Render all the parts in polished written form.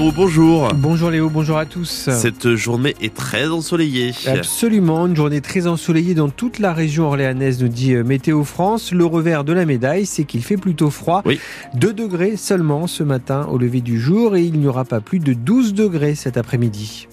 Pierrot, bonjour. Bonjour Léo, bonjour à tous. Cette journée est très ensoleillée. Absolument, une journée très ensoleillée dans toute la région orléanaise, nous dit Météo France. Le revers de la médaille, c'est qu'il fait plutôt froid. Oui. 2 degrés seulement ce matin au lever du jour et il n'y aura pas plus de 12 degrés cet après-midi.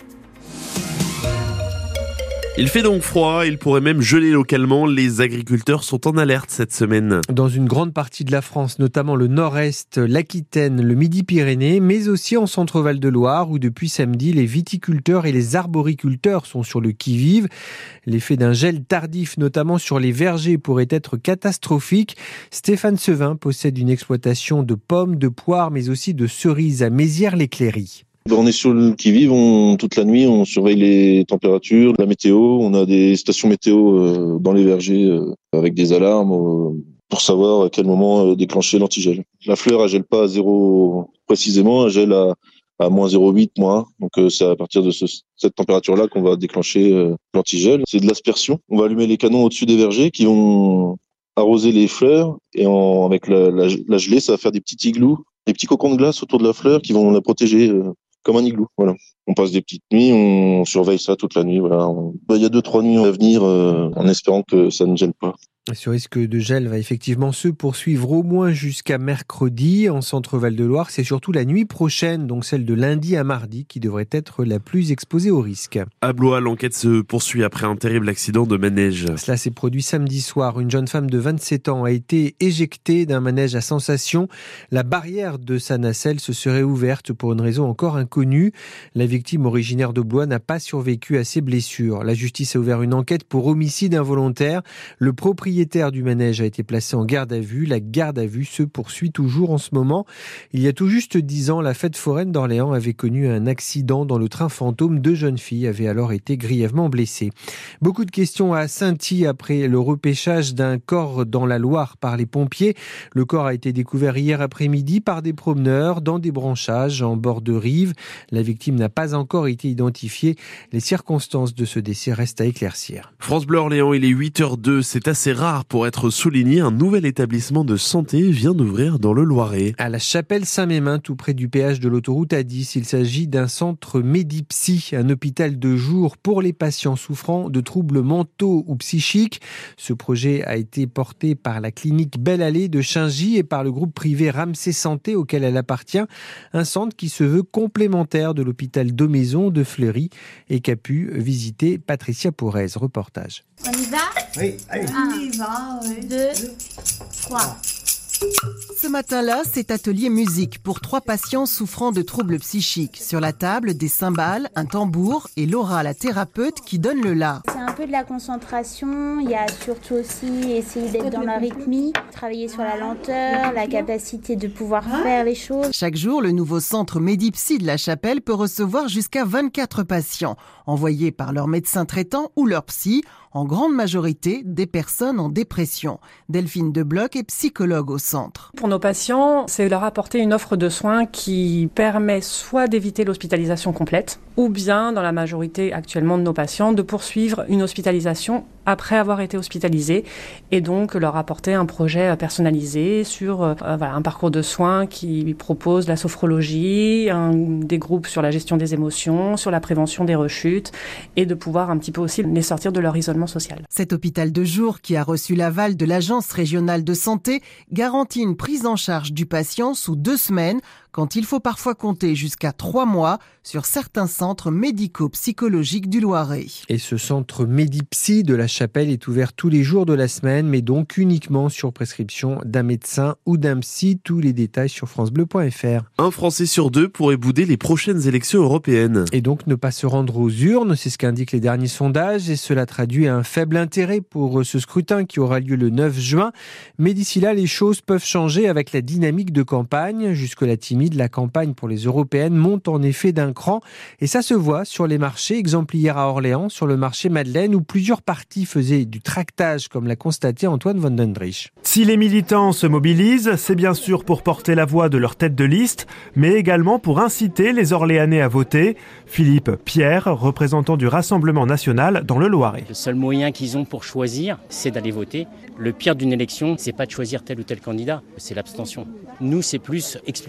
Il fait donc froid, il pourrait même geler localement. Les agriculteurs sont en alerte cette semaine. Dans une grande partie de la France, notamment le nord-est, l'Aquitaine, le Midi-Pyrénées, mais aussi en Centre-Val de Loire, où depuis samedi, les viticulteurs et les arboriculteurs sont sur le qui-vive. L'effet d'un gel tardif, notamment sur les vergers, pourrait être catastrophique. Stéphane Sevin possède une exploitation de pommes, de poires, mais aussi de cerises à Mézières-les-Cléry. On est sur le qui-vive, toute la nuit, on surveille les températures, la météo. On a des stations météo dans les vergers avec des alarmes pour savoir à quel moment déclencher l'antigel. La fleur, elle gèle pas à 0 précisément, elle gèle à moins 0,8, moins 1. Donc c'est à partir de cette température-là qu'on va déclencher l'antigel. C'est de l'aspersion. On va allumer les canons au-dessus des vergers qui vont arroser les fleurs et avec la gelée, ça va faire des petits igloos, des petits cocons de glace autour de la fleur qui vont la protéger comme un igloo. Voilà. On passe des petites nuits, on surveille ça toute la nuit. Voilà. Il y a 2-3 nuits à venir en espérant que ça ne gèle pas. Ce risque de gel va effectivement se poursuivre au moins jusqu'à mercredi en Centre-Val de Loire. C'est surtout la nuit prochaine, donc celle de lundi à mardi, qui devrait être la plus exposée au risque. À Blois, l'enquête se poursuit après un terrible accident de manège. Cela s'est produit samedi soir. Une jeune femme de 27 ans a été éjectée d'un manège à sensation. La barrière de sa nacelle se serait ouverte pour une raison encore inconnue. La victime originaire de Blois n'a pas survécu à ses blessures. La justice a ouvert une enquête pour homicide involontaire. Le propriétaire du manège a été placé en garde à vue. La garde à vue se poursuit toujours en ce moment. Il y a tout juste 10 ans, la fête foraine d'Orléans avait connu un accident dans le train fantôme. 2 jeunes filles avaient alors été grièvement blessées. Beaucoup de questions à Sainty après le repêchage d'un corps dans la Loire par les pompiers. Le corps a été découvert hier après-midi par des promeneurs dans des branchages en bord de rive. La victime n'a pas encore été identifiée. Les circonstances de ce décès restent à éclaircir. France Bleu Orléans, il est 8h02. C'est assez rare pour être souligné. Un nouvel établissement de santé vient d'ouvrir dans le Loiret. À la Chapelle Saint-Mémin, tout près du péage de l'autoroute A10, il s'agit d'un centre Medipsy, un hôpital de jour pour les patients souffrant de troubles mentaux ou psychiques. Ce projet a été porté par la clinique Belle Allée de Chaingy et par le groupe privé Ramsey Santé auquel elle appartient. Un centre qui se veut complémentaire de l'hôpital Daumaison de Fleury et qu'a pu visiter Patricia Pourez. Reportage. On y va ? Oui, allez. 2, 3. Ce matin-là, c'est atelier musique pour 3 patients souffrant de troubles psychiques. Sur la table, des cymbales, un tambour et Laura, la thérapeute, qui donne le la. C'est un peu de la concentration, il y a surtout aussi essayer d'être dans la rythmie, travailler sur la lenteur, la capacité de pouvoir faire les choses. Chaque jour, le nouveau centre Medipsy de la Chapelle peut recevoir jusqu'à 24 patients, envoyés par leur médecin traitant ou leur psy, en grande majorité des personnes en dépression. Delphine Debloc est psychologue au centre. Pour nos patients, c'est leur apporter une offre de soins qui permet soit d'éviter l'hospitalisation complète, ou bien, dans la majorité actuellement de nos patients, de poursuivre une hospitalisation après avoir été hospitalisés, et donc leur apporter un projet personnalisé sur un parcours de soins qui propose la sophrologie, des groupes sur la gestion des émotions, sur la prévention des rechutes, et de pouvoir un petit peu aussi les sortir de leur isolement social. Cet hôpital de jour, qui a reçu l'aval de l'Agence régionale de santé, garantit une prise en charge du patient sous 2 semaines, quand il faut parfois compter jusqu'à 3 mois sur certains centres médico-psychologiques du Loiret. Et ce centre Medipsy de la Chapelle est ouvert tous les jours de la semaine, mais donc uniquement sur prescription d'un médecin ou d'un psy. Tous les détails sur francebleu.fr. Un Français sur 2 pourrait bouder les prochaines élections européennes. Et donc ne pas se rendre aux urnes, c'est ce qu'indiquent les derniers sondages, et cela traduit un faible intérêt pour ce scrutin qui aura lieu le 9 juin. Mais d'ici là, les choses peuvent changer avec la dynamique de campagne. Jusque-là timide, la campagne pour les européennes monte en effet d'un cran, et ça se voit sur les marchés. Exemple hier à Orléans, sur le marché Madeleine, où plusieurs partis faisaient du tractage, comme l'a constaté Antoine Van Dendrich. Si les militants se mobilisent, c'est bien sûr pour porter la voix de leur tête de liste, mais également pour inciter les Orléanais à voter. Philippe Pierre, représentant du Rassemblement national dans le Loiret. Le seul moyen qu'ils ont pour choisir, c'est d'aller voter. Le pire d'une élection, c'est pas de choisir tel ou tel candidat, c'est l'abstention. Nous, c'est plus expliquer aux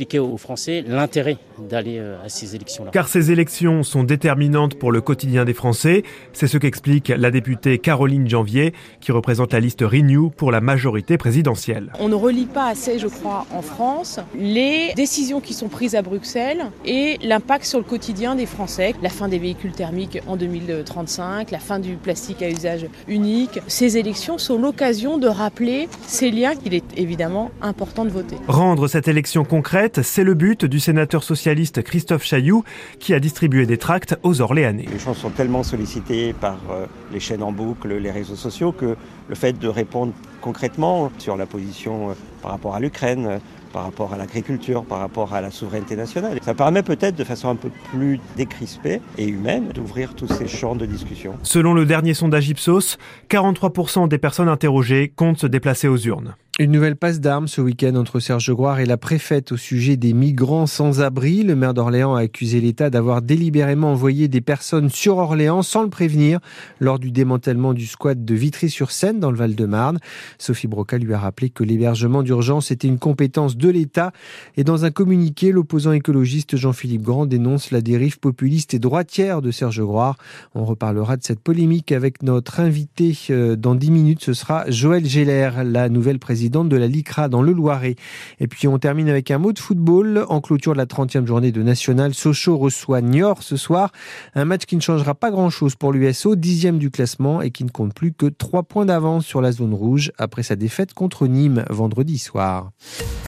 Français l'intérêt d'aller à ces élections-là. Car ces élections sont déterminantes pour le quotidien des Français. C'est ce qu'explique la députée Caroline Janvier, qui représente la liste Renew pour la majorité présidentielle. On ne relie pas assez, je crois, en France, les décisions qui sont prises à Bruxelles et l'impact sur le quotidien des Français. La fin des véhicules thermiques en 2035, la fin du plastique à usage unique. Ces élections sont l'occasion de rappeler ces liens qu'il est évidemment important de voter. Rendre cette élection concrète, c'est le but du sénateur socialiste Christophe Chailloux, qui a distribué des tracts aux Orléanais. Les gens sont tellement sollicités par les chaînes en boucle, les réseaux sociaux, que le fait de répondre concrètement sur la position par rapport à l'Ukraine, par rapport à l'agriculture, par rapport à la souveraineté nationale. Ça permet peut-être de façon un peu plus décrispée et humaine d'ouvrir tous ces champs de discussion. Selon le dernier sondage Ipsos, 43% des personnes interrogées comptent se déplacer aux urnes. Une nouvelle passe d'armes ce week-end entre Serge Gloire et la préfète au sujet des migrants sans abri. Le maire d'Orléans a accusé l'État d'avoir délibérément envoyé des personnes sur Orléans sans le prévenir lors du démantèlement du squat de Vitry-sur-Seine dans le Val-de-Marne. Sophie Broca lui a rappelé que l'hébergement d'urgence était une compétence de l'État. Et dans un communiqué, l'opposant écologiste Jean-Philippe Grand dénonce la dérive populiste et droitière de Serge Gloire. On reparlera de cette polémique avec notre invité dans 10 minutes. Ce sera Joëlle Geller, la nouvelle présidente de la LICRA dans le Loiret. Et puis on termine avec un mot de football. En clôture de la 30e journée de National, Sochaux reçoit Niort ce soir. Un match qui ne changera pas grand-chose pour l'USO, 10e du classement et qui ne compte plus que 3 points d'avance sur la zone rouge après sa défaite contre Nîmes vendredi soir.